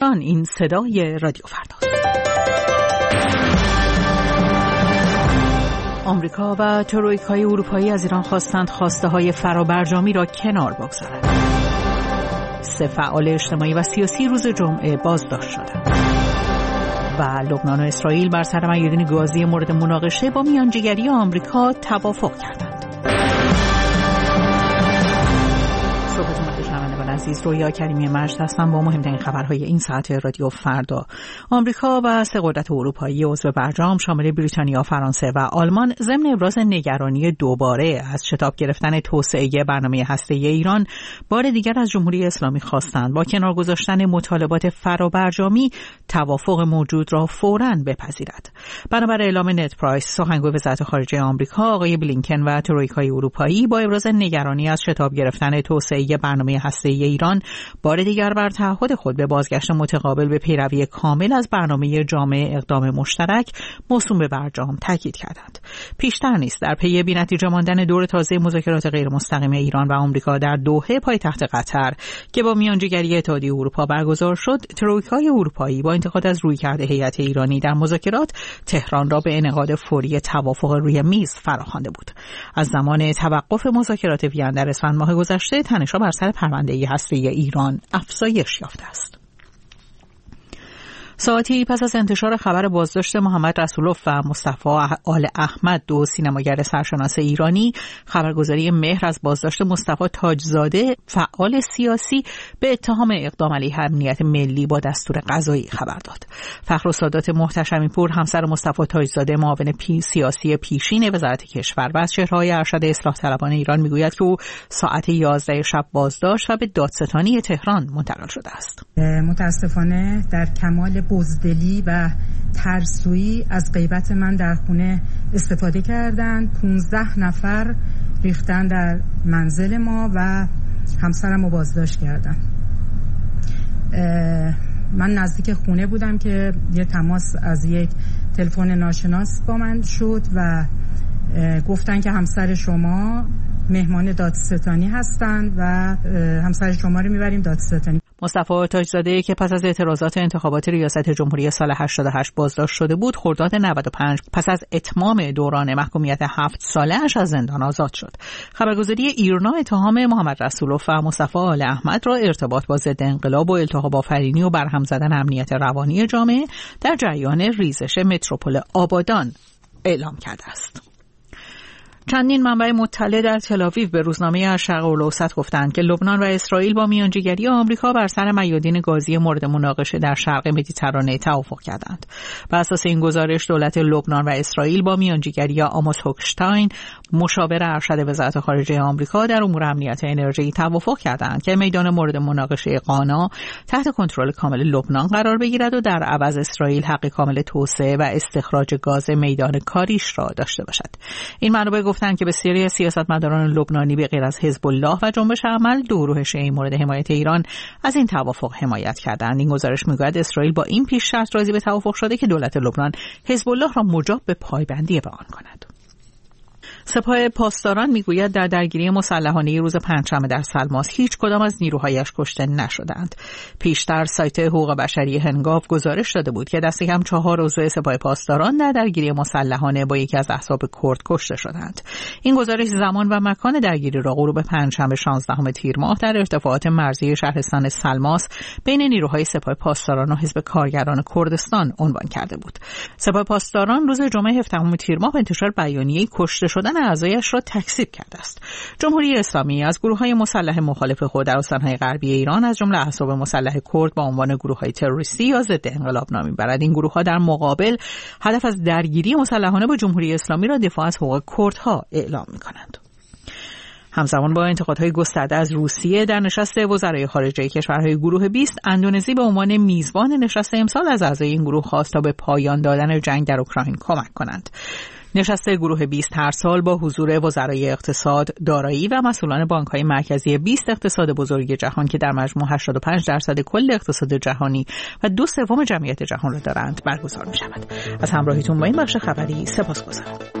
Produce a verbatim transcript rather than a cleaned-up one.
تهران. این صدای رادیو فرداست. آمریکا و ترویکای اروپایی از ایران خواستند خواسته‌های فرابرجامی را کنار بگذارند. سه فعال اجتماعی و سیاسی روز جمعه بازداشت شدند. و لبنان و اسرائیل بر سر میادین گازی مورد مناقشه با میانجیگری آمریکا توافق کردند. صحبتون بخیر شنوندگان عزیز، رویا کریمی مجد هستم با مهمترین خبرهای این ساعت رادیو فردا. آمریکا و سه قدرت اروپایی عضو برجام شامل بریتانیا، فرانسه و آلمان ضمن ابراز نگرانی دوباره از شتاب گرفتن توسعه برنامه هسته‌ای ایران بار دیگر از جمهوری اسلامی خواستند با کنار گذاشتن مطالبات فرابرجامی توافق موجود را فوراً بپذیرد. بنابر اعلام نت پرایس، سخنگوی وزارت خارجه آمریکا، آقای بلینکن و ترویکای اروپایی با ابراز نگرانی از شتاب گرفتن توسعه برنامه هسته‌ای ایران بار دیگر بر تعهد خود به بازگشت متقابل به پیروی کامل از برنامه جامع اقدام مشترک موسوم به برجام تاکید کردند. پیشتر نیست در پی بی‌نتیجه ماندن دور تازه مذاکرات غیر مستقیم ایران و آمریکا در دوحه پایتخت قطر که با میانجیگری اتحادیه اروپا برگزار شد، ترویکای اروپایی با انتقاد از رویکرد هیئت ایرانی در مذاکرات تهران را به انعقاد فوری توافق روی میز فراخوانده بود. از زمان توقف مذاکرات وین در اسفند ماه گذشته تنش‌ها بر سر پرونده هسته‌ای ایران افزایش یافته است. ساعتی پس از انتشار خبر بازداشت محمد رسولوف و مصطفی آل احمد، دو سینماگر سرشناس ایرانی، خبرگزاری مهر از بازداشت مصطفی تاجزاده، فعال سیاسی، به اتهام اقدام علیه امنیت ملی با دستور قضایی خبر داد. فخرالسادات محتشمی پور، همسر مصطفی تاجزاده، معاون پی سیاسی پیشین وزارت کشور و از چهره‌های ارشد اصلاح طلبان ایران، میگوید که او ساعت یازده شب بازداشت و به دادستانی تهران منتقل شده است. متاسفانه در کمال بزدلی و ترسویی از غیبت من در خونه استفاده کردند. پونزده نفر ریختن در منزل ما و همسرم رو بازداشت کردن. من نزدیک خونه بودم که یه تماس از یک تلفن ناشناس با من شد و گفتن که همسر شما مهمان دادستانی هستند و همسر شما رو میبریم دادستانی. مصطفی تاجزاده که پس از اعتراضات انتخابات ریاست جمهوری سال هشتاد و هشت بازداشت شده بود، خرداد نود و پنج پس از اتمام دوران محکومیت هفت ساله‌اش از زندان آزاد شد. خبرگزاری ایرنا اتهام محمد رسولوف و مصطفی آل احمد را ارتباط با ضد انقلاب و التهاب آفرینی و برهم زدن امنیت روانی جامعه در جریان ریزش متروپول آبادان اعلام کرده است. چندین منبع مطلع در تل‌آویو به روزنامه الشرق الاوسط گفتند که لبنان و اسرائیل با میانجیگری آمریکا بر سر میادین گازی مورد مناقشه در شرق مدیترانه توافق کردند. بر اساس این گزارش، دولت لبنان و اسرائیل با میانجیگری آموس هوکشتاین، مشاور ارشد وزارت خارجه آمریکا در امور امنیت انرژی، توافق کردند که میدان مورد مناقشه قانا تحت کنترل کامل لبنان قرار بگیرد و در عوض اسرائیل حق کامل توسعه و استخراج گاز میدان کاریش را داشته باشد. این منابع گفتند که بسیاری از سیاستمداران لبنانی به غیر از حزب الله و جنبش عمل، دو گروه شیعی مورد حمایت ایران، از این توافق حمایت کردند. این گزارش میگوید اسرائیل با این پیش شرط راضی به توافق شده که دولت لبنان حزب الله را مجاب به پایبندی به آن کند. سپاه پاسداران میگوید در درگیری مسلحانه روز پنجشنبه در سلماس هیچ کدام از نیروهایش کشته نشدند. پیشتر سایت حقوق بشری هنگاو گزارش داده بود که دست کم چهار عضو سپاه پاسداران در درگیری مسلحانه با یکی از احزاب کرد کشته شدند. این گزارش زمان و مکان درگیری را غروب پنجشنبه شانزدهم تیر ماه در ارتفاعات مرزی شهرستان سلماس بین نیروهای سپاه پاسداران و حزب کارگران کردستان عنوان کرده بود. سپاه پاسداران روز جمعه هفدهم تیر ماه انتشار بیانیه‌ای کشته شدن اعضایش را تکذیب کرده است. جمهوری اسلامی از گروه‌های مسلح مخالف خود در استان‌های غربی ایران از جمله احزاب مسلح کرد با عنوان گروه‌های تروریستی یا ضد انقلاب نام می‌برد. این گروه‌ها در مقابل هدف از درگیری مسلحانه با جمهوری اسلامی را دفاع از حقوق کردها اعلام می‌کنند. همزمان با انتقادهای گسترده از روسیه در نشست وزرای خارجه کشورهای گروه بیست، اندونزی به عنوان میزبان نشست امسال از اعضای این گروه خواست تا به پایان دادن جنگ در اوکراین کمک کنند. نشست گروه بیست هر سال با حضور وزرای اقتصاد، دارایی و مسئولان بانک‌های مرکزی بیست اقتصاد بزرگ جهان که در مجموع هشتاد و پنج درصد کل اقتصاد جهانی و دو سوم جمعیت جهان را دارند برگزار می‌شود. از همراهیتون با این بخش خبری سپاسگزارم.